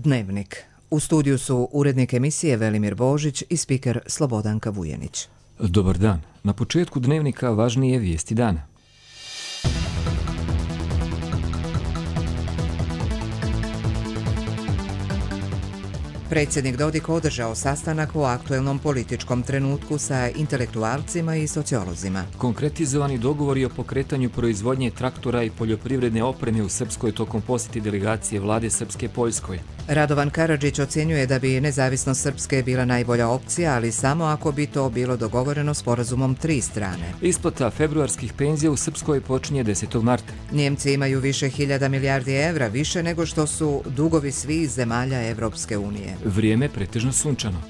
Dnevnik. U studiju su urednik emisije Velimir Božić i spiker Slobodanka Vujenić. Dobar dan. Na početku Dnevnika važnije vijesti dana. Predsjednik Dodik održao sastanak u aktuelnom političkom trenutku sa intelektualcima i sociolozima. Konkretizovani dogovori o pokretanju proizvodnje traktora i poljoprivredne opreme u Srpskoj tokom posjeti delegacije vlade Srpske Poljskoj. Radovan Karadžić ocjenjuje da bi nezavisnost Srpske bila najbolja opcija, ali samo ako bi to bilo dogovoreno sporazumom 3 strane. Isplata februarskih penzija u Srpskoj počinje 10. marta. Njemci imaju više hiljada milijardi evra, više nego što su dugovi svih zemalja Evropske unije. Vrijeme pretežno sunčano.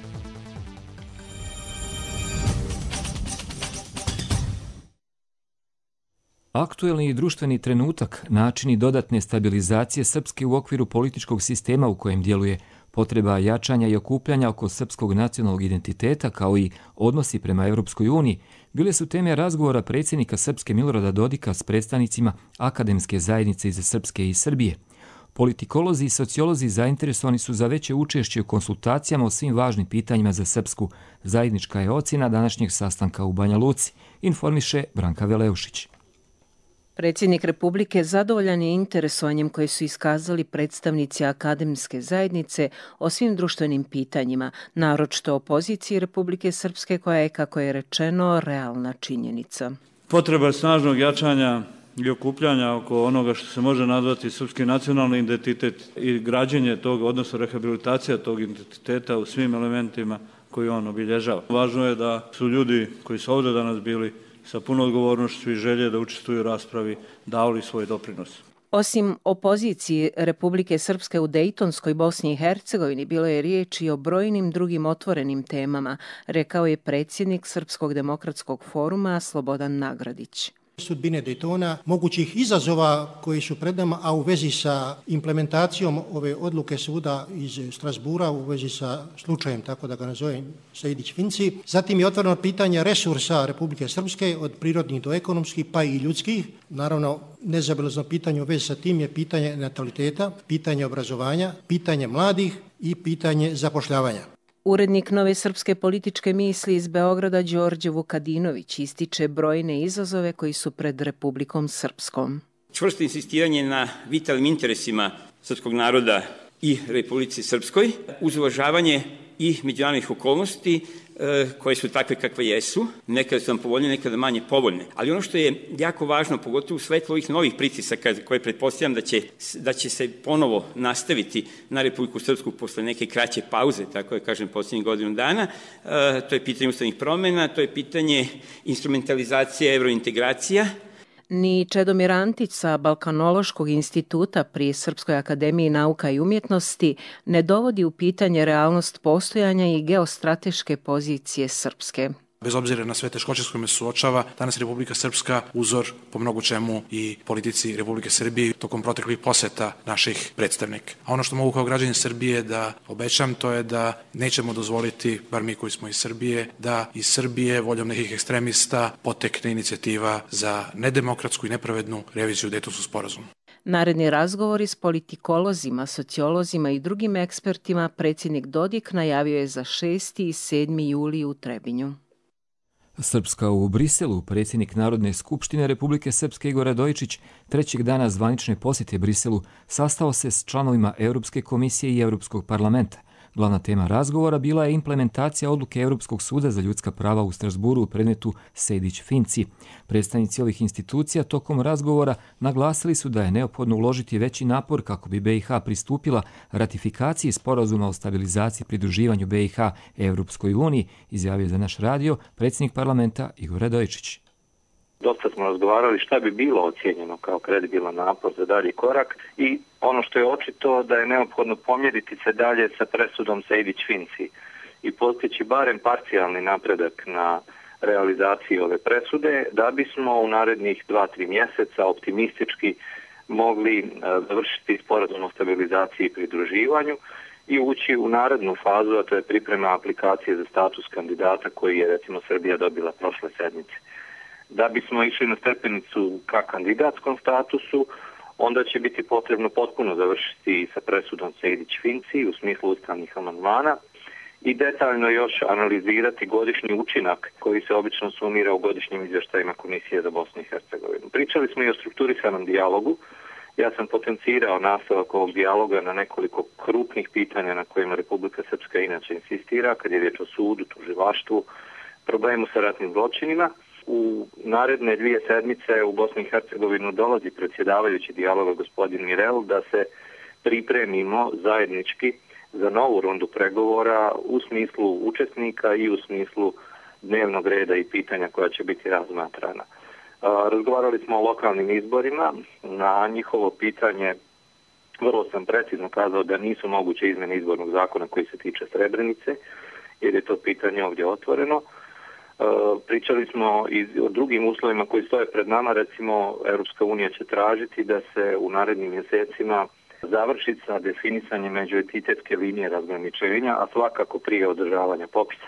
Aktuelni i društveni trenutak, načini dodatne stabilizacije Srpske u okviru političkog sistema u kojem djeluje, potreba jačanja i okupljanja oko srpskog nacionalnog identiteta kao i odnosi prema Evropskoj uniji, bile su teme razgovora predsjednika Srpske Milorada Dodika s predstavnicima akademske zajednice iz Srpske i Srbije. Politikolozi i sociolozi zainteresovani su za veće učešće u konsultacijama o svim važnim pitanjima za Srpsku. Zajednička je ocjena današnjeg sastanka u Banja Luci, informiše Branka Veleušić. Predsjednik Republike zadovoljan je interesovanjem koje su iskazali predstavnici akademske zajednice o svim društvenim pitanjima, naročito o poziciji Republike Srpske koja je, kako je rečeno, realna činjenica. Potreba snažnog jačanja i okupljanja oko onoga što se može nazvati srpski nacionalni identitet i građenje tog, odnosno rehabilitacija tog identiteta u svim elementima koji on obilježava. Važno je da su ljudi koji su ovdje danas bili sa puno odgovornošću i želje da učestvuju u raspravi dali svoj doprinos. Osim opoziciji Republike Srpske u Dejtonskoj Bosni i Hercegovini, bilo je riječ i o brojnim drugim otvorenim temama, rekao je predsjednik Srpskog demokratskog foruma Slobodan Nagradić. Sudbine Dejtona, mogućih izazova koji su pred nama, a u vezi sa implementacijom ove odluke suda iz Strasbura, u vezi sa slučajem, tako da ga nazovem, Sejdić-Finci. Zatim je otvoreno pitanje resursa Republike Srpske, od prirodnih do ekonomskih, pa i ljudskih. Naravno, nezaobilazno pitanje u vezi sa tim je pitanje nataliteta, pitanje obrazovanja, pitanje mladih i pitanje zapošljavanja. Urednik Nove srpske političke misli iz Beograda Đorđe Vukadinović ističe brojne izazove koji su pred Republikom Srpskom. Čvrsto insistiranje na vitalnim interesima srpskog naroda i Republici Srpskoj, uz uvažavanje i međunarodnih okolnosti koje su takve kakve jesu, nekada su nam povoljne, nekada manje povoljne. Ali ono što je jako važno, pogotovo u svetlu ovih novih pritisaka koje pretpostavljam da će se ponovo nastaviti na Republiku Srpsku posle neke kraće pauze, tako da kažem posljednjih godinu dana, to je pitanje ustavnih promjena, to je pitanje instrumentalizacije evrointegracija. Ni Čedomir Antić sa Balkanološkog instituta pri Srpskoj akademiji nauka i umjetnosti ne dovodi u pitanje realnost postojanja i geostrateške pozicije Srpske. Bez obzira na sve teškoće s kojima se suočava, danas Republika Srpska uzor po mnogo čemu i politici Republike Srbije tokom proteklih poseta naših predstavnika. A ono što mogu kao građani Srbije da obećam, to je da nećemo dozvoliti, bar mi koji smo iz Srbije, da iz Srbije voljom nekih ekstremista potekne inicijativa za nedemokratsku i nepravednu reviziju Dejtonskog sporazuma. Naredni razgovori s politikolozima, sociolozima i drugim ekspertima predsjednik Dodik najavio je za 6. i 7. juli u Trebinju. Srpska u Briselu, predsjednik Narodne skupštine Republike Srpske Igor Radojičić, trećeg dana zvanične posjete Briselu, sastao se s članovima Europske komisije i Europskog parlamenta. Glavna tema razgovora bila je implementacija odluke Europskog suda za ljudska prava u Strasburu u predmetu Sejdić-Finci. Predstavnici ovih institucija tokom razgovora naglasili su da je neophodno uložiti veći napor kako bi BiH pristupila ratifikaciji sporazuma o stabilizaciji i pridruživanju BiH Europskoj uniji, izjavio za naš radio predsjednik parlamenta Igor Radojičić. Dosta smo razgovarali šta bi bilo ocijenjeno kao kredibilan napor za dalji korak i ono što je očito da je neophodno pomjeriti se dalje sa presudom Sejdić-Finci i postići barem parcijalni napredak na realizaciji ove presude da bismo u narednih 2-3 mjeseca optimistički mogli završiti sporazum o stabilizaciji i pridruživanju i ući u narednu fazu, a to je priprema aplikacije za status kandidata koji je recimo Srbija dobila prošle sedmice. Da bismo išli na stepenicu ka kandidatskom statusu, onda će biti potrebno potpuno završiti sa presudom Sejdić-Finci u smislu ustavnih amandmana i detaljno još analizirati godišnji učinak koji se obično sumira u godišnjim izvještajima Komisije za Bosnu i Hercegovinu. Pričali smo i o strukturisanom dijalogu. Ja sam potencirao nastavak ovog dijaloga na nekoliko krupnih pitanja na kojima Republika Srpska inače insistira, kad je riječ o sudu, tužilaštvu, problemu sa ratnim zločinima. U naredne 2 sedmice u Bosnu i Hercegovinu dolazi predsjedavajući dijaloga gospodin Mirel da se pripremimo zajednički za novu rundu pregovora u smislu učesnika i u smislu dnevnog reda i pitanja koja će biti razmatrana. Razgovarali smo o lokalnim izborima. Na njihovo pitanje vrlo sam precizno kazao da nisu moguće izmjene izbornog zakona koji se tiče Srebrenice, jer je to pitanje ovdje otvoreno. Pričali smo i o drugim uslovima koji stoje pred nama. Recimo, Europska unija će tražiti da se u narednim mjesecima završi sa definisanjem međuentitetske linije razgraničenja, a svakako prije održavanja popisa.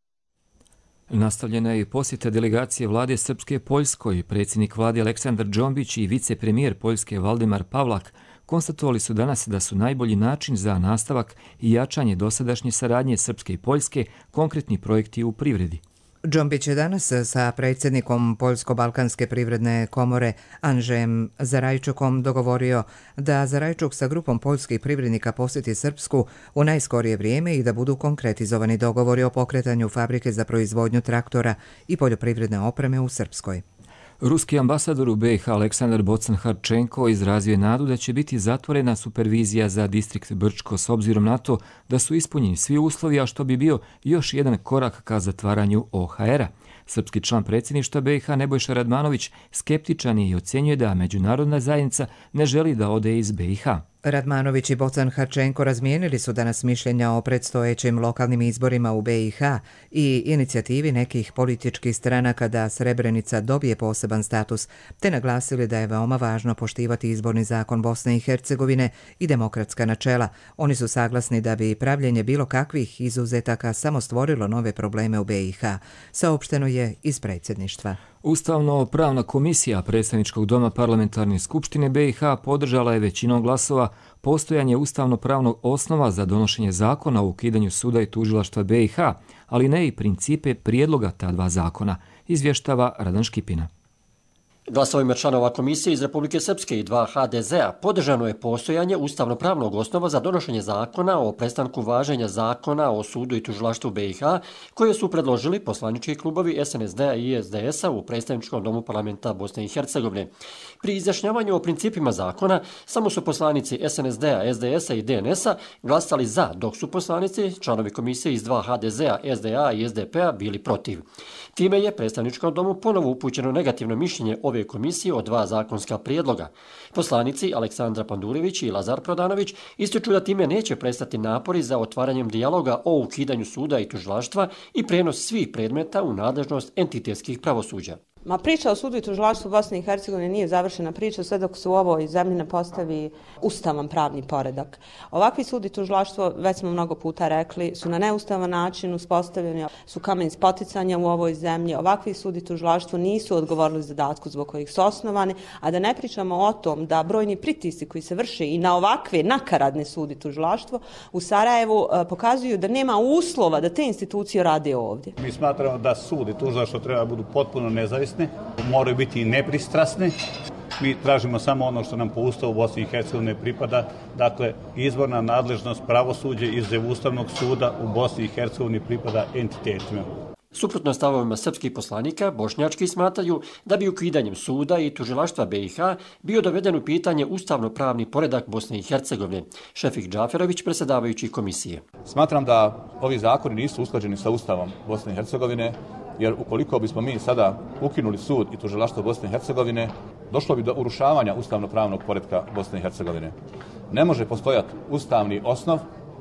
Nastavljena je i posjeta delegacije vlade Srpske Poljskoj. Predsjednik vlade Aleksandar Džombić i vicepremijer Poljske Valdemar Pavlak konstatovali su danas da su najbolji način za nastavak i jačanje dosadašnje saradnje Srpske i Poljske konkretni projekti u privredi. Džombić je danas sa predsjednikom Poljsko-Balkanske privredne komore Andžejem Zarajčukom dogovorio da Zarajčuk sa grupom poljskih privrednika posjeti Srpsku u najskorije vrijeme i da budu konkretizovani dogovori o pokretanju fabrike za proizvodnju traktora i poljoprivredne opreme u Srpskoj. Ruski ambasador u BiH Aleksandar Bocan-Harčenko izrazio je nadu da će biti zatvorena supervizija za distrikt Brčko s obzirom na to da su ispunjeni svi uslovi, a što bi bio još jedan korak ka zatvaranju OHR-a. Srpski član predsjedništva BiH Nebojša Radmanović skeptičan je i ocjenjuje da međunarodna zajednica ne želi da ode iz BiH. Radmanović i Bocan-Harčenko razmijenili su danas mišljenja o predstojećim lokalnim izborima u BiH i inicijativi nekih političkih stranaka da Srebrenica dobije poseban status, te naglasili da je veoma važno poštivati izborni zakon Bosne i Hercegovine i demokratska načela. Oni su saglasni da bi pravljenje bilo kakvih izuzetaka samo stvorilo nove probleme u BiH, saopšteno je iz predsjedništva. Ustavno-pravna komisija Predstavničkog doma Parlamentarne skupštine BiH podržala je većinom glasova postojanje ustavno-pravnog osnova za donošenje zakona o ukidanju suda i tužilaštva BiH, ali ne i principe prijedloga ta 2 zakona, izvještava Radan Škipina. Glasovima članova komisije iz Republike Srpske i 2 HDZ-a podržano je postojanje ustavno-pravnog osnova za donošenje zakona o prestanku važenja zakona o sudu i tužilaštvu BiH, koje su predložili poslanički klubovi SNSD-a i SDS-a u Predstavničkom domu parlamenta Bosne i Hercegovine. Pri izjašnjavanju o principima zakona samo su poslanici SNSD-a, SDS-a i DNS-a glasali za, dok su poslanici, članovi komisije iz 2 HDZ-a, SDA i SDP-a bili protiv. Time je Predstavničkom domu ponovo upućeno negativno mišljenje ove komisije o 2 zakonska prijedloga. Poslanici Aleksandra Pandurević i Lazar Prodanović ističu da time neće prestati napori za otvaranjem dijaloga o ukidanju suda i tužilaštva i prenos svih predmeta u nadležnost entitetskih pravosuđa. Priča o sudu i tužilaštvu Bosne i Hercegovine nije završena priča sve dok se u ovoj zemlji ne postavi ustavan pravni poredak. Ovakvi sud i tužilaštvo, već smo mnogo puta rekli, su na neustavan način uspostavljeni, su kamen spoticanja u ovoj zemlji. Ovakvi sud i tužilaštvo nisu odgovorili zadatku zbog kojih su osnovani, a da ne pričamo o tom da brojni pritisci koji se vrše i na ovakve nakaradne sud i tužilaštvo u Sarajevu pokazuju da nema uslova da te institucije rade ovdje. Mi smatramo da sud i tužilaštvo treba budu potpuno nezavisni, moraju biti nepristrasne. Mi tražimo samo ono što nam po Ustavu Bosne i Hercegovine pripada, dakle izborna nadležnost pravosuđa izuzev Ustavnog suda u Bosni i Hercegovini pripada entitetima. Suprotno stavovima srpskih poslanika, bošnjački smatraju da bi ukidanjem suda i tužilaštva BiH bio doveden u pitanje ustavno-pravni poredak Bosne i Hercegovine. Šefik Džaferović, predsjedavajući komisije. Smatram da ovi zakoni nisu usklađeni sa Ustavom Bosne i Hercegovine, jer ukoliko bismo mi sada ukinuli sud i tužilaštvo Bosne i Hercegovine, došlo bi do urušavanja ustavno-pravnog poretka Bosne i Hercegovine. Ne može postojati ustavni osnov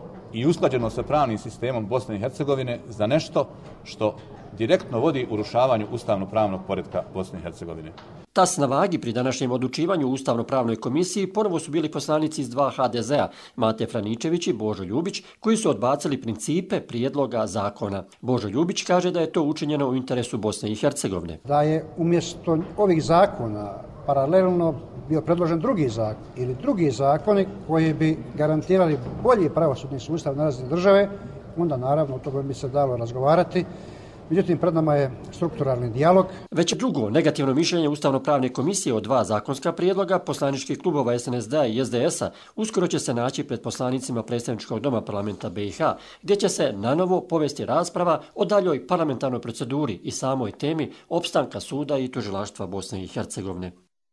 i usklađeno sa pravnim sistemom Bosne i Hercegovine za nešto što direktno vodi urušavanju ustavno-pravnog poretka Bosne i Hercegovine. Tas na vagi pri današnjem odlučivanju u Ustavno-pravnoj komisiji ponovo su bili poslanici iz 2 HDZ-a, Mate Franičević i Božo Ljubić, koji su odbacili principe prijedloga zakona. Božo Ljubić kaže da je to učinjeno u interesu Bosne i Hercegovine. Da je umjesto ovih zakona paralelno bio predložen drugi zakon ili drugi zakoni koji bi garantirali bolji pravosudni sustav na razini države, onda naravno o tome bi se dalo razgovarati. Međutim, pred nama je strukturalni dijalog. Već drugo negativno mišljenje Ustavno-pravne komisije o 2 zakonska prijedloga poslaničkih klubova SNSD-a i SDS-a uskoro će se naći pred poslanicima Predstavničkog doma parlamenta BiH, gdje će se nanovo povesti rasprava o daljoj parlamentarnoj proceduri i samoj temi opstanka suda i tužilaštva Bosne i Hercegovine.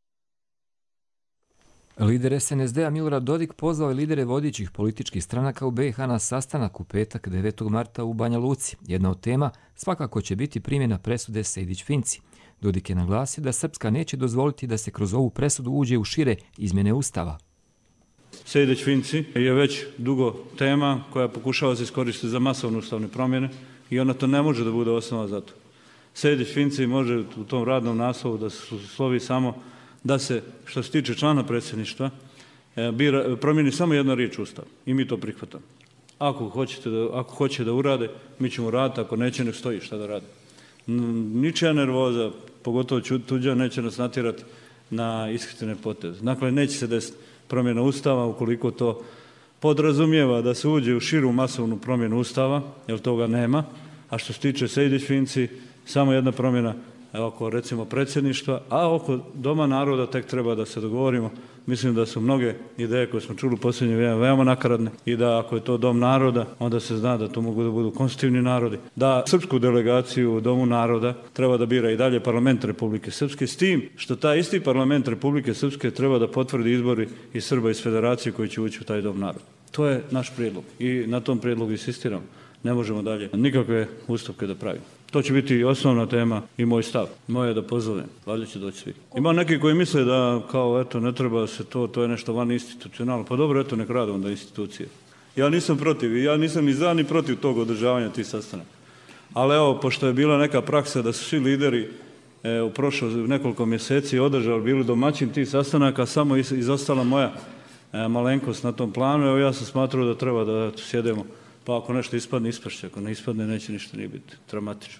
Lider SNSD-a Milorad Dodik pozvao je lidere vodećih političkih stranaka u BiH na sastanak u petak 9. marta u Banja Luci. Jedna od tema svakako će biti primjena presude Sejdić-Finci. Dodik je naglasio da Srpska neće dozvoliti da se kroz ovu presudu uđe u šire izmjene Ustava. Sejdić-Finci je već dugo tema koja pokušava se iskoristiti za masovne ustavne promjene i ona to ne može da bude osnova za to. Sejdić-Finci može u tom radnom naslovu da se slovi samo da se, što se tiče člana predsjedništva, promijeni samo jedna riječ Ustav i mi to prihvatamo. Ako hoće da urade, mi ćemo raditi, ako neće, nek stoji šta da rade. Ničija nervoza, pogotovo tuđa, neće nas natjerati na ishitrene poteze. Dakle, neće se desiti promjena Ustava ukoliko to podrazumijeva da se uđe u širu masovnu promjenu Ustava, jer toga nema, a što se tiče Sejdić-Finci, samo jedna promjena oko recimo predsjedništva, a oko Doma naroda tek treba da se dogovorimo. Mislim da su mnoge ideje koje smo čuli u posljednje vrijeme veoma nakaradne i da ako je to Dom naroda, onda se zna da to mogu da budu konstitutivni narodi. Da srpsku delegaciju u Domu naroda treba da bira i dalje parlament Republike Srpske, s tim što taj isti parlament Republike Srpske treba da potvrdi izbori i Srba iz federacije koji će ući u taj Dom naroda. To je naš prijedlog i na tom prijedlogu insistiramo. Ne možemo dalje nikakve ustupke da pravimo. To će biti osnovna tema i moj stav. Moje je da pozovem, valjda će doći svi. Ima neki koji misle da kao eto ne treba se to je nešto van institucionalno. Pa dobro, eto nek rade onda institucije. Ja nisam protiv i ja nisam ni za ni protiv tog održavanja tih sastanaka. Ali evo, pošto je bila neka praksa da su svi lideri u prošlo nekoliko mjeseci održali, bili domaćin tih sastanaka, samo izostala moja malenkost na tom planu. Evo ja sam smatrao da treba da sjedemo. Pa ako nešto ispadne, ispašće. Ako ne ispadne, neće ništa nije biti dramatično.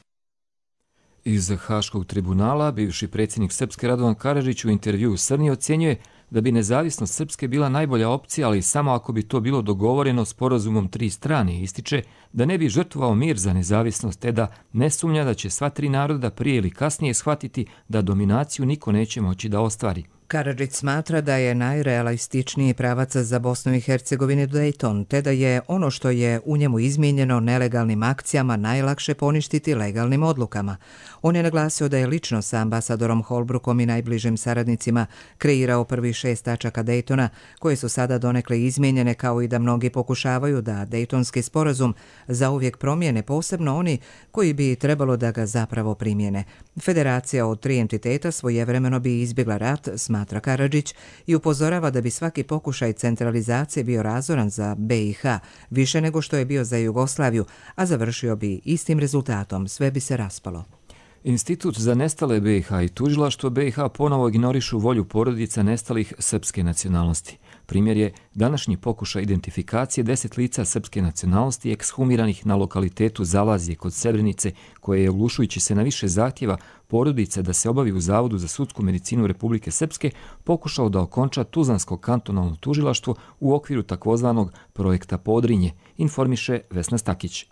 Iz Haškog tribunala bivši predsjednik Srpske Radovan Karadžić u intervjuu Srni ocjenjuje da bi nezavisnost Srpske bila najbolja opcija, ali samo ako bi to bilo dogovoreno sporazumom 3 strane. Ističe da ne bi žrtvovao mir za nezavisnost, te da ne sumnja da će sva 3 naroda prije ili kasnije shvatiti da dominaciju niko neće moći da ostvari. Karadžić smatra da je najrealističniji pravac za Bosnu i Hercegovinu Dayton, te da je ono što je u njemu izmijenjeno nelegalnim akcijama najlakše poništiti legalnim odlukama. On je naglasio da je lično sa ambasadorom Holbrookom i najbližim saradnicima kreirao prvih 6 tačaka Daytona, koje su sada donekle izmijenjene, kao i da mnogi pokušavaju da Daytonski sporazum zauvijek promijene, posebno oni koji bi trebalo da ga zapravo primjene. Federacija od 3 entiteta svojevremeno bi izbjegla rat, smatra Karadžić, i upozorava da bi svaki pokušaj centralizacije bio razoran za BiH, više nego što je bio za Jugoslaviju, a završio bi istim rezultatom, sve bi se raspalo. Institut za nestale BiH i tužilaštvo BiH ponovo ignorišu volju porodica nestalih srpske nacionalnosti. Primjer je današnji pokušaj identifikacije 10 lica srpske nacionalnosti ekshumiranih na lokalitetu Zalazije kod Srebrenice, koje je, oglušujući se na više zahtjeva porodica da se obavi u Zavodu za sudsku medicinu Republike Srpske, pokušao da okonča Tuzlansko kantonalno tužilaštvo u okviru takozvanog projekta Podrinje, informiše Vesna Stakić.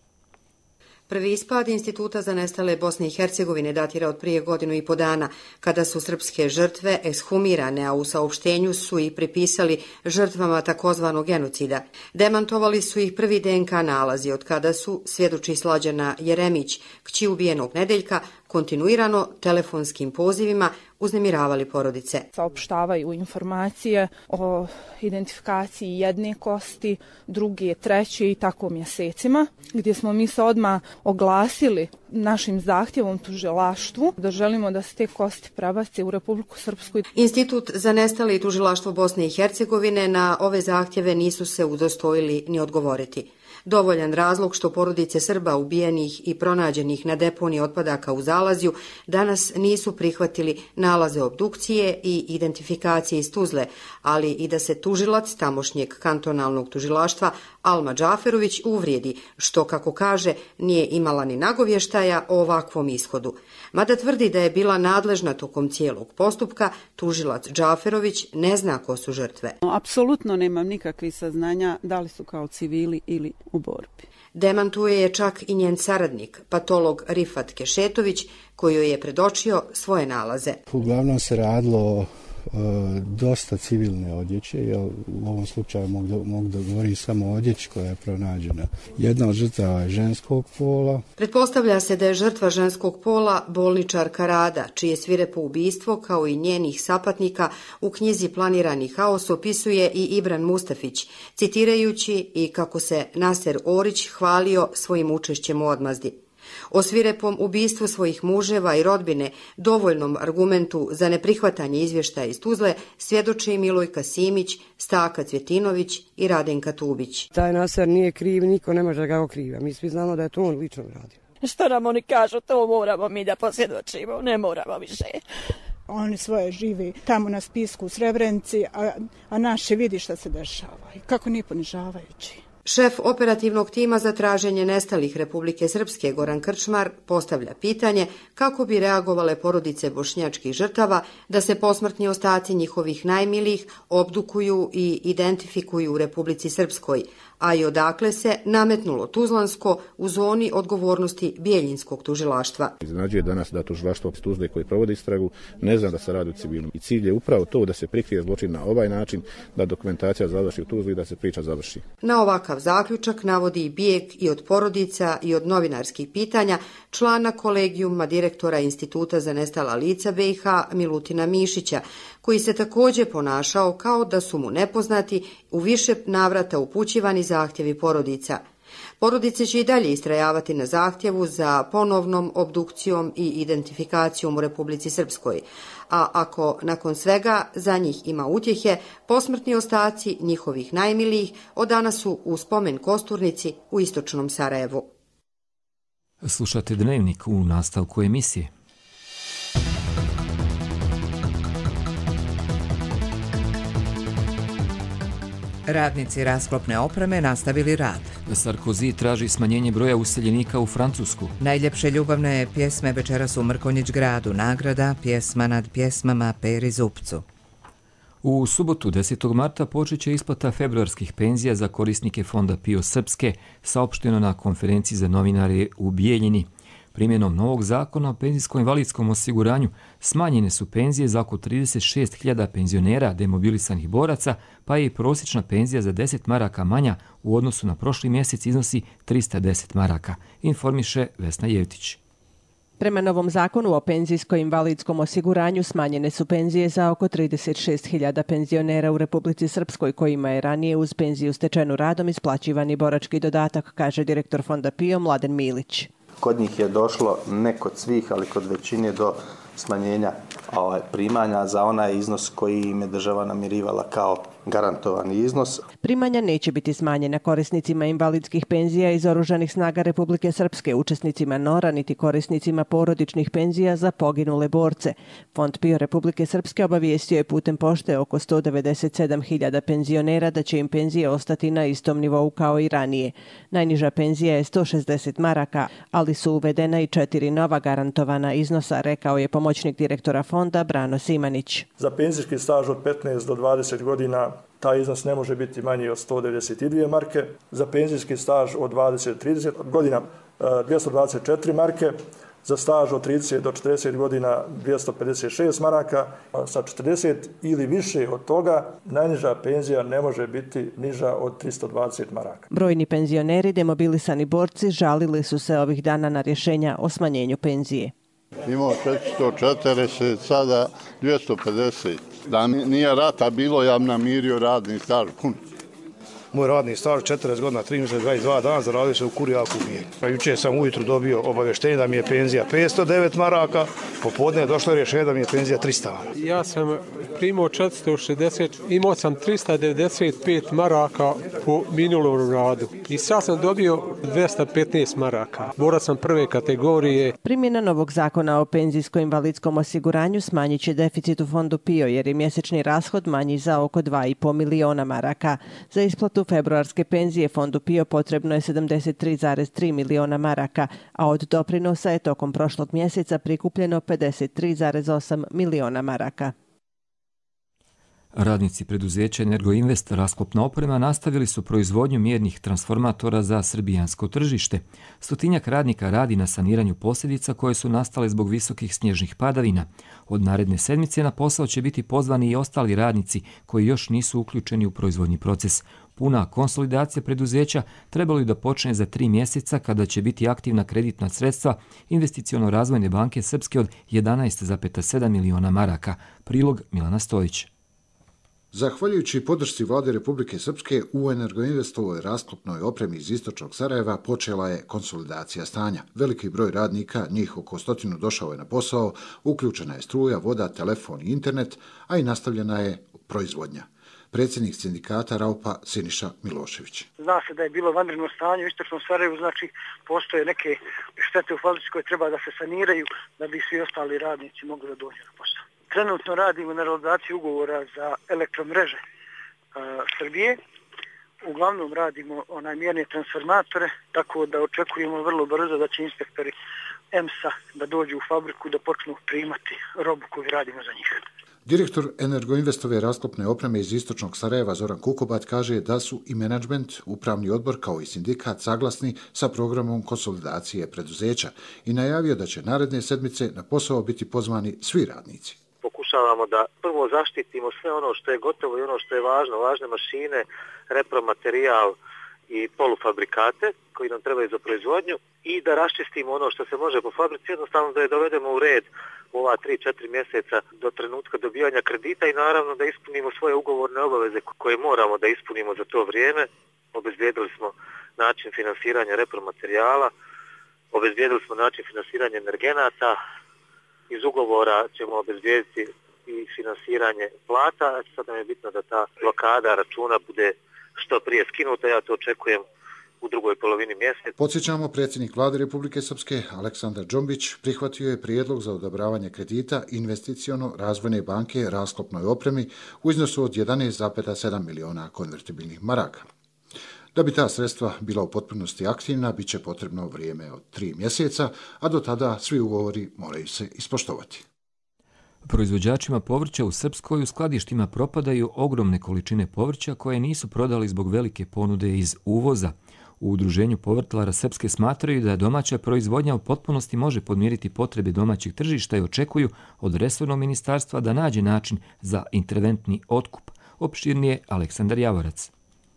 Prvi ispad Instituta za nestale Bosne i Hercegovine datira od prije 1,5 godine kada su srpske žrtve ekshumirane, a u saopštenju su ih pripisali žrtvama takozvanog genocida. Demantovali su ih prvi DNK nalazi, od kada su, svjedoči Slađana Jeremić, kći ubijenog Nedeljka, kontinuirano telefonskim pozivima uznemiravali porodice. Saopštavaju informacije o identifikaciji jedne kosti, druge, treće i tako mjesecima, gdje smo mi se odmah oglasili našim zahtjevom tužilaštvu da želimo da se te kosti prebace u Republiku Srpsku. Institut za nestale i tužilaštvo Bosne i Hercegovine na ove zahtjeve nisu se udostojili ni odgovoriti. Dovoljan razlog što porodice Srba ubijenih i pronađenih na deponiji otpadaka u Zalazju danas nisu prihvatili nalaze obdukcije i identifikacije iz Tuzle, ali i da se tužilac tamošnjeg kantonalnog tužilaštva Alma Džaferović uvrijedi, što, kako kaže, nije imala ni nagovještaja o ovakvom ishodu. Mada tvrdi da je bila nadležna tokom cijelog postupka, tužilac Džaferović ne zna ko su žrtve. Apsolutno nemam nikakvih saznanja da li su kao civili ili u borbi. Demantuje je čak i njen saradnik, patolog Rifat Kešetović, koji joj je predočio svoje nalaze. Uglavnom se radilo dosta civilne odjeće, jer u ovom slučaju mogu da govorim samo o odjeći koja je pronađena. Jedna od žrtava je ženskog pola. Pretpostavlja se da je žrtva ženskog pola bolničarka Rada, čije svirepo ubistvo, kao i njenih sapatnika, u knjizi Planirani haos opisuje i Ibran Mustafić, citirajući i kako se Naser Orić hvalio svojim učešćem u odmazdi. O svirepom ubistvu svojih muževa i rodbine, dovoljnom argumentu za neprihvatanje izvještaja iz Tuzle, svjedoče i Milojka Simić, Staka Cvjetinović i Radenka Tubić. Taj Naser nije kriv, niko ne može da ga okriva. Mi svi znamo da je to on lično radio. Što nam oni kažu, to moramo mi da posvjedočimo, ne moramo više. Oni svoje živi tamo na spisku u Srebrenici, a naši vidi šta se dešava i kako nije ponižavajući. Šef operativnog tima za traženje nestalih Republike Srpske Goran Krčmar postavlja pitanje kako bi reagovale porodice bošnjačkih žrtava da se posmrtni ostaci njihovih najmilijih obdukuju i identifikuju u Republici Srpskoj, a i odakle se nametnulo Tuzlansko u zoni odgovornosti Bijeljinskog tužilaštva. Iznenađuje danas da tužilaštvo iz Tuzle koji provodi istragu ne zna da se radi o civilnom. I cilj je upravo to da se prikrije zločin na ovaj način, da dokumentacija završi u Tuzli i da se priča završi. Na ovakav zaključak navodi i bijeg i od porodica i od novinarskih pitanja člana kolegijuma direktora Instituta za nestala lica BiH Milutina Mišića, koji se također ponašao kao da su mu nepoznati u više navrata upućivani zahtjevi porodica. Porodice će i dalje istrajavati na zahtjevu za ponovnom obdukcijom i identifikacijom u Republici Srpskoj, a ako nakon svega za njih ima utjehe, posmrtni ostaci njihovih najmilijih od danas su u spomen kosturnici u istočnom Sarajevu. Slušate Dnevnik u nastavku emisije. Radnici rasklopne opreme nastavili rad. Sarkozy traži smanjenje broja useljenika u Francusku. Najljepše ljubavne pjesme večeras u Mrkonjić gradu. Nagrada Pjesma nad pjesmama Peri Zupcu. U subotu 10. marta počet će isplata februarskih penzija za korisnike Fonda PIO Srpske, saopšteno na konferenciji za novinare u Bijeljini. Primjenom novog zakona o penzijsko-invalidskom osiguranju smanjene su penzije za oko 36.000 penzionera demobilisanih boraca, pa je i prosječna penzija za 10 maraka manja u odnosu na prošli mjesec iznosi 310 maraka, informiše Vesna Jevtić. Prema novom zakonu o penzijsko-invalidskom osiguranju smanjene su penzije za oko 36.000 penzionera u Republici Srpskoj kojima je ranije uz penziju stečenu radom isplaćivani borački dodatak, kaže direktor Fonda PIO Mladen Milić. Kod njih je došlo, ne kod svih, ali kod većine do smanjenja primanja za onaj iznos koji im je država namirivala kao garantovani iznos. Primanja neće biti smanjena korisnicima invalidskih penzija iz Oružanih snaga Republike Srpske, učesnicima NOR-a, niti korisnicima porodičnih penzija za poginule borce. Fond PIO Republike Srpske obavijestio je putem pošte oko 197.000 penzionera da će im penzije ostati na istom nivou kao i ranije. Najniža penzija je 160 maraka, ali su uvedena i 4 nova garantovana iznosa, rekao je pomoćnik direktora fonda Brano Simanić. Za penzijski staž od 15 do 20 godina taj iznos ne može biti manji od 192 marke, za penzijski staž od 20-30 godina 224 marke, za staž od 30 do 40 godina 256 maraka, a sa 40 ili više od toga najniža penzija ne može biti niža od 320 maraka. Brojni penzioneri, demobilisani borci žalili su se ovih dana na rješenja o smanjenju penzije. Imao 440, sada 250. Da nije rata bilo, ja bi namirio radni staž pun. Moj radni staž 40 godina, 3 mjeseca, 22 dana, zaradio se u Kurjaku u Bijeljni. Pa jučer sam ujutru dobio obavještenje da mi je penzija 509 maraka, popodne je došlo rješenje da mi je penzija 300 maraka. Ja sam primao 460, imao sam 395 maraka po minulom radu i sad sam dobio 215 maraka. Borac sam prve kategorije. Primjena novog zakona o penzijsko-invalidskom osiguranju smanjit će deficit u fondu PIO jer je mjesečni rashod manji za oko 2,5 miliona maraka. Za isplatu februarske penzije fondu PIO potrebno je 73,3 miliona maraka, a od doprinosa je tokom prošlog mjeseca prikupljeno 53,8 miliona maraka. Radnici preduzeća Energoinvest Rasklopna oprema nastavili su proizvodnju mjernih transformatora za srbijansko tržište. Stotinjak radnika radi na saniranju posljedica koje su nastale zbog visokih snježnih padavina. Od naredne sedmice na posao će biti pozvani i ostali radnici koji još nisu uključeni u proizvodni proces. Puna konsolidacija preduzeća trebalo je da počne za 3 mjeseca kada će biti aktivna kreditna sredstva Investiciono-razvojne banke Srpske od 11,7 miliona maraka. Prilog Milana Stojić. Zahvaljujući podršci vlade Republike Srpske u Energoinvestovoj rasklopnoj opremi iz istočnog Sarajeva počela je konsolidacija stanja. Veliki broj radnika, njih oko 100, došao je na posao, uključena je struja, voda, telefon i internet, a i nastavljena je proizvodnja. Predsjednik sindikata Raupa Siniša Milošević. Zna se da je bilo vanredno stanje u istočnom Sarajevu, znači postoje neke štete u fabrici koje treba da se saniraju da bi svi ostali radnici mogli da dođu na posao. Trenutno radimo na realizaciji ugovora za elektromreže Srbije. Uglavnom radimo mjerne transformatore, tako da očekujemo vrlo brzo da će inspektori EMS-a da dođu u fabriku da počnu primati robu koju radimo za njih. Direktor Energoinvestove rasklopne opreme iz istočnog Sarajeva Zoran Kukobat kaže da su i menadžment, upravni odbor kao i sindikat saglasni sa programom konsolidacije preduzeća i najavio da će naredne sedmice na posao biti pozvani svi radnici. Pokušavamo da prvo zaštitimo sve ono što je gotovo i ono što je važno, važne mašine, repromaterijal i polufabrikate koji nam trebaju za proizvodnju i da raščistimo ono što se može po fabrici, jednostavno da je dovedemo u red u ova 3-4 mjeseca do trenutka dobijanja kredita i naravno da ispunimo svoje ugovorne obaveze koje moramo da ispunimo za to vrijeme. Obezbijedili smo način finansiranja repromaterijala, obezbijedili smo način finansiranja energenata, iz ugovora ćemo obezbijediti i finansiranje plata, sad nam je bitno da ta blokada računa bude što prije skinuta, ja to očekujem u drugoj polovini mjeseca. Podsjećamo, predsjednik vlade Republike Srpske Aleksandar Džombić prihvatio je prijedlog za odobravanje kredita Investiciono-razvojne banke rasklopnoj opremi u iznosu od 11,7 miliona konvertibilnih maraka. Da bi ta sredstva bila u potpunosti aktivna, bit će potrebno vrijeme od 3 mjeseca, a do tada svi ugovori moraju se ispoštovati. Proizvođačima povrća u Srpskoj u skladištima propadaju ogromne količine povrća koje nisu prodali zbog velike ponude iz uvoza. U Udruženju povrtlara Srpske smatraju da domaća proizvodnja u potpunosti može podmiriti potrebe domaćeg tržišta i očekuju od resornog ministarstva da nađe način za interventni otkup. Opširnije Aleksandar Javorac.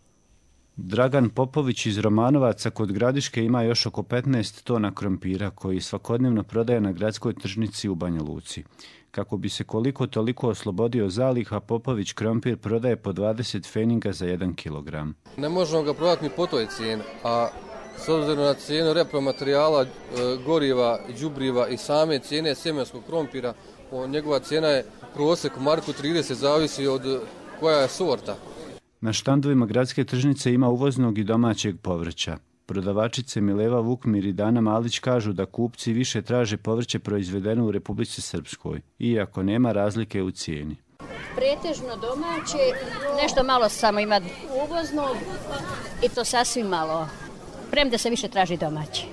Dragan Popović iz Romanovaca kod Gradiške ima još oko 15 tona krompira koji svakodnevno prodaje na gradskoj tržnici u Banja Luci. Kako bi se koliko toliko oslobodio zaliha, Popović krompir prodaje po 20 feninga za 1 kilogram. Ne možemo ga prodati ni po toj cijeni, a s obzirom na cijenu repromaterijala, goriva, đubriva i same cijene sjemenskog krompira, njegova cijena je prosjek u marku 30, zavisi od koja je sorta. Na štandovima gradske tržnice ima uvoznog i domaćeg povrća. Prodavačice Mileva Vukmir i Dana Malić kažu da kupci više traže povrće proizvedeno u Republici Srpskoj, iako nema razlike u cijeni. Pretežno domaće, nešto malo samo ima uvoznog i to sasvim malo. Premda se više traži domaće.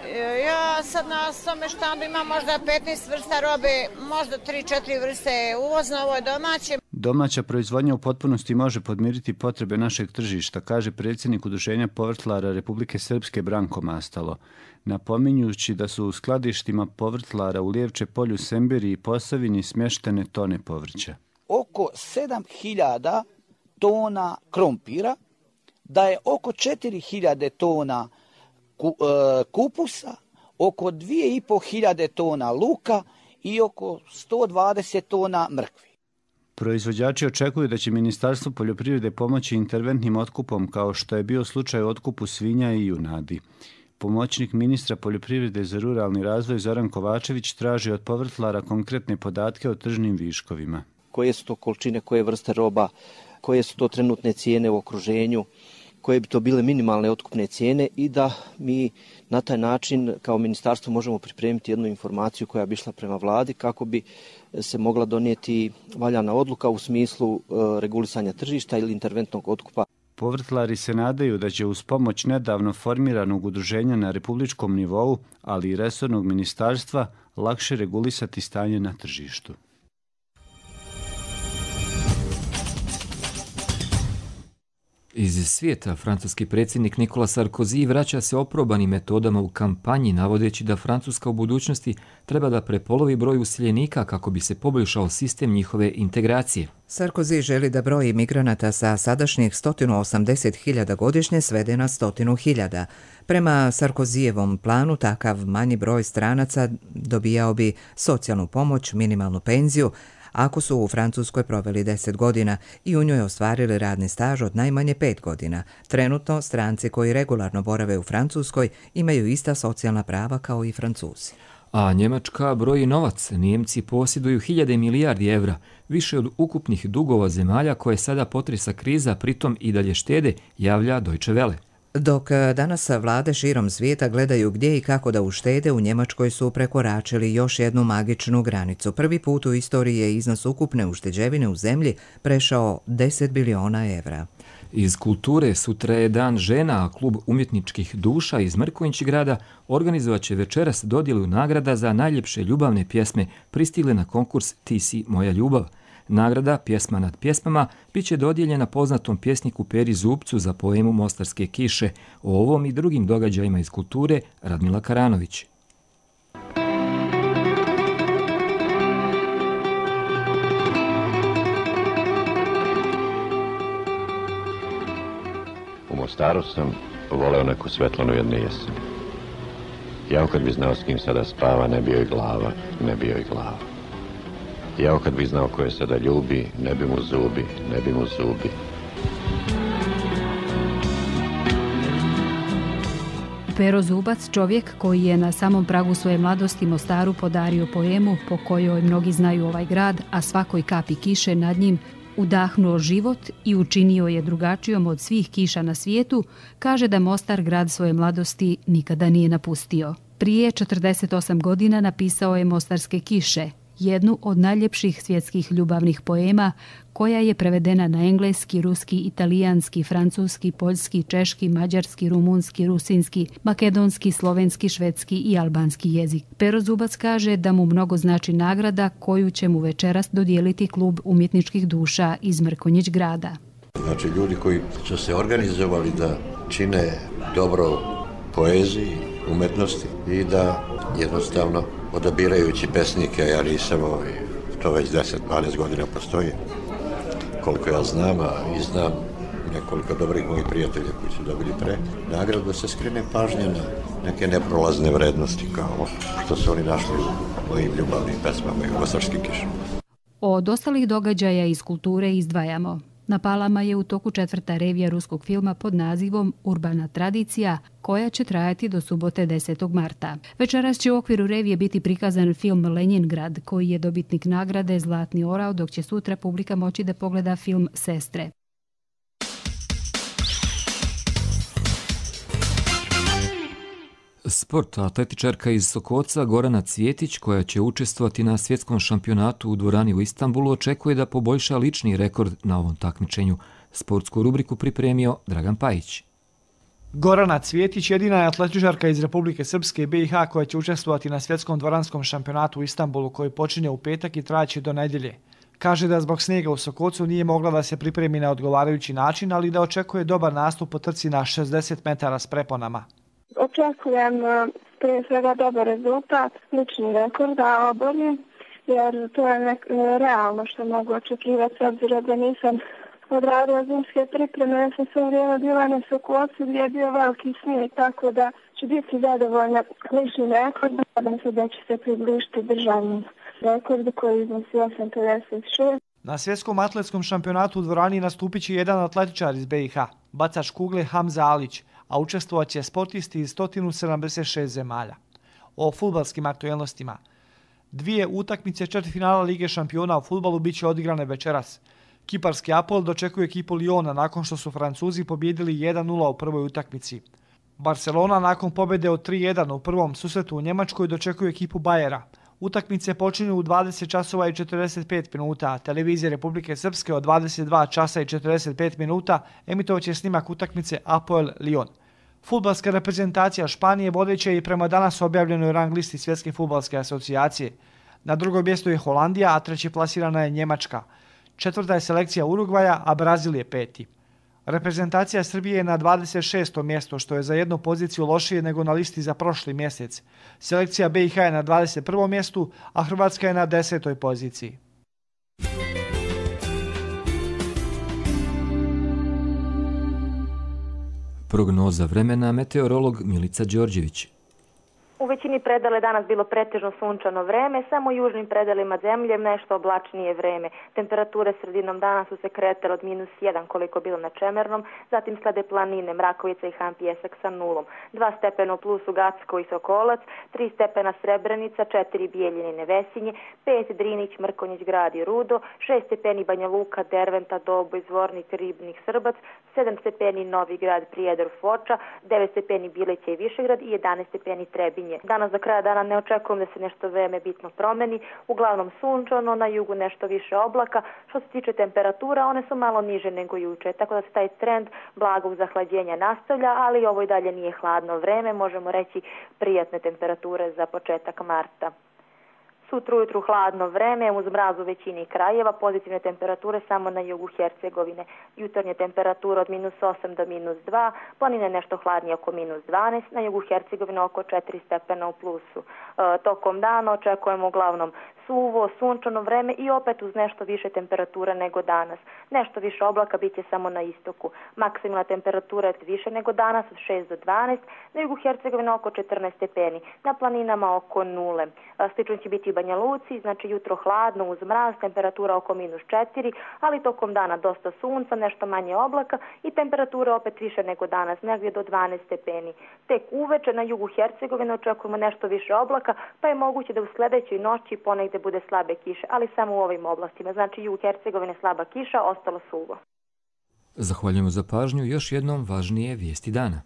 Ja sad na tome štandu imam možda 15 vrsta robe, možda 3-4 vrste uvozno, ovo je domaće. Domaća proizvodnja u potpunosti može podmiriti potrebe našeg tržišta, kaže predsjednik Udruženja povrtlara Republike Srpske Branko Mastalo, napominjući da su u skladištima povrtlara u Lijevče polju, Sembiri i Posavini smještene tone povrća. Oko 7000 tona krompira, da je oko 4000 tona kupusa, oko 2500 tona luka i oko 120 tona mrkvi. Proizvođači očekuju da će Ministarstvo poljoprivrede pomoći interventnim otkupom kao što je bio slučaj u otkupu svinja i junadi. Pomoćnik ministra poljoprivrede za ruralni razvoj Zoran Kovačević traži od povrtlara konkretne podatke o tržnim viškovima. Koje su to količine, koje vrste roba, koje su to trenutne cijene u okruženju, koje bi to bile minimalne otkupne cijene i da mi na taj način kao ministarstvo možemo pripremiti jednu informaciju koja bi išla prema vladi kako bi se mogla donijeti valjana odluka u smislu regulisanja tržišta ili interventnog otkupa. Povrtlari se nadaju da će uz pomoć nedavno formiranog udruženja na republičkom nivou, ali i resornog ministarstva, lakše regulisati stanje na tržištu. Iz svijeta francuski predsjednik Nicolas Sarkozy vraća se oprobanim metodama u kampanji, navodeći da Francuska u budućnosti treba da prepolovi broj useljenika kako bi se poboljšao sistem njihove integracije. Sarkozy želi da broj migranata sa sadašnjih 180.000 godišnje svede na 100.000. Prema Sarkozijevom planu, takav manji broj stranaca dobijao bi socijalnu pomoć, minimalnu penziju, ako su u Francuskoj proveli 10 godina i u njoj ostvarili radni staž od najmanje 5 godina. Trenutno, stranci koji regularno borave u Francuskoj imaju ista socijalna prava kao i Francuzi. A Njemačka broji novac. Nijemci posjeduju hiljade milijardi evra, više od ukupnih dugova zemalja koje sada potresa kriza, pritom i dalje štede, javlja Deutsche Welle. Dok danas vlade širom svijeta gledaju gdje i kako da uštede, u Njemačkoj su prekoračili još jednu magičnu granicu. Prvi put u istoriji je iznos ukupne ušteđevine u zemlji prešao 10 biliona evra. Iz kulture sutra je dan žena, a klub umjetničkih duša iz Mrkonjić-grada organizovat će večeras dodjelu nagrada za najljepše ljubavne pjesme pristigle na konkurs Ti si moja ljubav. Nagrada Pjesma nad pjesmama bit će dodijeljena poznatom pjesniku Peri Zupcu za poemu Mostarske kiše. O ovom i drugim događajima iz kulture Radmila Karanović. U Mostaru sam voleo neku Svetlanu jedne jeseni. Ja kad bi znao s kim sada spava, ne bi joj glava, ne bi joj glava. Ja kad bi znao ko je sada ljubi, ne bi mu zubi, ne bi mu zubi. Pero Zubac, čovjek koji je na samom pragu svoje mladosti Mostaru podario poemu po kojoj mnogi znaju ovaj grad, a svakoj kapi kiše nad njim udahnuo život i učinio je drugačijom od svih kiša na svijetu, kaže da Mostar grad svoje mladosti nikada nije napustio. Prije 48 godina napisao je Mostarske kiše, jednu od najljepših svjetskih ljubavnih poema koja je prevedena na engleski, ruski, italijanski, francuski, poljski, češki, mađarski, rumunski, rusinski, makedonski, slovenski, švedski i albanski jezik. Pero Zubac kaže da mu mnogo znači nagrada koju će mu večeras dodijeliti klub umjetničkih duša iz Mrkonjić-grada. Znači ljudi koji su se organizovali da čine dobro poeziji, umetnosti i da jednostavno odabirajući pesnike, ja nisam to već 10-12 godina postoji, koliko ja znam, i znam nekoliko dobrih mojih prijatelja koji su dobili nagradu, da se skrene pažnja na neke neprolazne vrednosti kao što su oni našli u mojim ljubavnim pesmama i Mostarske kiše. Od ostalih događaja iz kulture izdvajamo. Na Palama je u toku 4. revija ruskog filma pod nazivom Urbana tradicija, koja će trajati do subote 10. marta. Večeras će u okviru revije biti prikazan film Lenjingrad, koji je dobitnik nagrade Zlatni orao, dok će sutra publika moći da pogleda film Sestre. Sport. Atletičarka iz Sokoca Gorana Cvjetić, koja će učestvovati na svjetskom šampionatu u dvorani u Istanbulu, očekuje da poboljša lični rekord na ovom takmičenju. Sportsku rubriku pripremio Dragan Pajić. Gorana Cvjetić jedina je atletičarka iz Republike Srpske i BiH koja će učestvovati na svjetskom dvoranskom šampionatu u Istanbulu, koji počinje u petak i trajaće do nedjelje. Kaže da zbog snijega u Sokocu nije mogla da se pripremi na odgovarajući način, ali da očekuje dobar nastup po trci na 60 metara s preponama. Očekujem prije svega dobar rezultat, lični rekord, a obolje, jer to je realno što mogu očekivati, s obzirom da nisam odradila zimske pripreme. Ja sam sve vrijeme bila na Sokocu gdje je bio veliki snijeg, tako da ću biti zadovoljna ličnim rekordom. Nadam se da će se približiti državnom rekordu koji iznosi 8,56. Na svjetskom atletskom šampionatu u dvorani nastupit će jedan atletičar iz BiH, bacač kugle Hamza Alić, a učestvovat će sportisti iz 176 zemalja. O fudbalskim aktuelnostima. 2 utakmice četvrtfinala Lige šampiona u fudbalu bit će odigrane večeras. Kiparski Apol dočekuje ekipu Liona nakon što su Francuzi pobjedili 1-0 u prvoj utakmici. Barcelona nakon pobjede od 3-1 u prvom susretu u Njemačkoj dočekuje ekipu Bayera. Utakmice počinju u 20 časova i 45 minuta. Televizija Republike Srpske od 22 časa i 45 minuta emitovat će snimak utakmice Apoel Lyon. Fudbalska reprezentacija Španije vodeća je i prema danas objavljenoj rang listi Svjetske fudbalske asocijacije. Na drugom mjestu je Holandija, a treće plasirana je Njemačka. Četvrta je selekcija Urugvaja, a Brazil je 5. Reprezentacija Srbije je na 26. mjestu, što je za jednu poziciju lošije nego na listi za prošli mjesec. Selekcija BiH je na 21. mjestu, a Hrvatska je na 10. poziciji. Prognoza vremena, meteorolog Milica Đorđević. U većini predela je danas bilo pretežno sunčano vreme, samo u južnim predelima zemlje nešto oblačnije vreme. Temperature sredinom dana su se kretale od -1 koliko bilo na Čemernom, zatim slede planine Mrakovica i Han Pjesak sa 0. 2 stepena u Plusu, Gacko i Sokolac, 3 stepena Srebrenica, 4 Bijeljine i Nevesinje, 5 Drinić, Mrkonjić, Grad i Rudo, 6 stepeni Banja Luka, Derventa, Doboj, Zvornik, Ribnik, Srbac, 7 stepeni Novi Grad, Prijedor, Foča, 9 stepeni Bileća i Višegrad i 11 stepeni Trebinje. Danas do kraja dana ne očekujem da se nešto vreme bitno promeni, uglavnom sunčano, na jugu nešto više oblaka. Što se tiče temperatura, one su malo niže nego juče, tako da se taj trend blagog zahlađenja nastavlja, ali ovo i dalje nije hladno vreme, možemo reći prijatne temperature za početak marta. Sutra ujutru hladno vreme, uz mraz u većini krajeva, pozitivne temperature samo na jugu Hercegovine. Jutarnje temperature od -8 do -2, planine nešto hladnije oko -12, na jugu Hercegovine oko 4 stepena u plusu. Tokom dana očekujemo uglavnom suvo, sunčano vreme i opet uz nešto više temperatura nego danas. Nešto više oblaka bit će samo na istoku. Maksimalna temperatura je više nego danas od 6 do 12, na jugu Hercegovine oko 14 stepeni, na planinama oko 0. Slično će biti Banja Luci, znači jutro hladno uz mraz, temperatura oko -4, ali tokom dana dosta sunca, nešto manje oblaka i temperatura opet više nego danas, negdje do 12 stepeni. Tek uveče na jugu Hercegovine očekujemo nešto više oblaka, pa je moguće da u sljedećoj noći ponegde bude slabe kiše, ali samo u ovim oblastima. Znači jug Hercegovine slaba kiša, ostalo suvo. Zahvaljujemo za pažnju, još jednom važnije vijesti dana.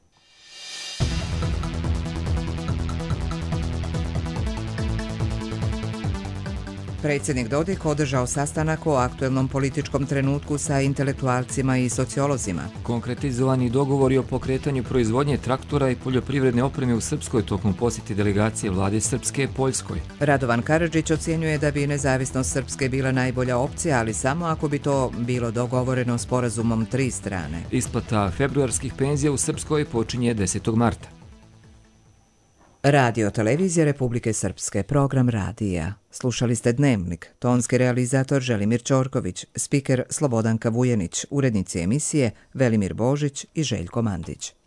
Predsjednik Dodik održao sastanak o aktuelnom političkom trenutku sa intelektualcima i sociolozima. Konkretizovani dogovori o pokretanju proizvodnje traktora i poljoprivredne opreme u Srpskoj tokom posjeti delegacije vlade Srpske Poljskoj. Radovan Karadžić ocjenjuje da bi nezavisnost Srpske bila najbolja opcija, ali samo ako bi to bilo dogovoreno sporazumom 3 strane. Isplata februarskih penzija u Srpskoj počinje 10. marta. Radio Televizija Republike Srpske, program radija. Slušali ste Dnevnik, tonski realizator Želimir Ćorković, spiker Slobodanka Vujenić, urednici emisije Velimir Božić i Željko Mandić.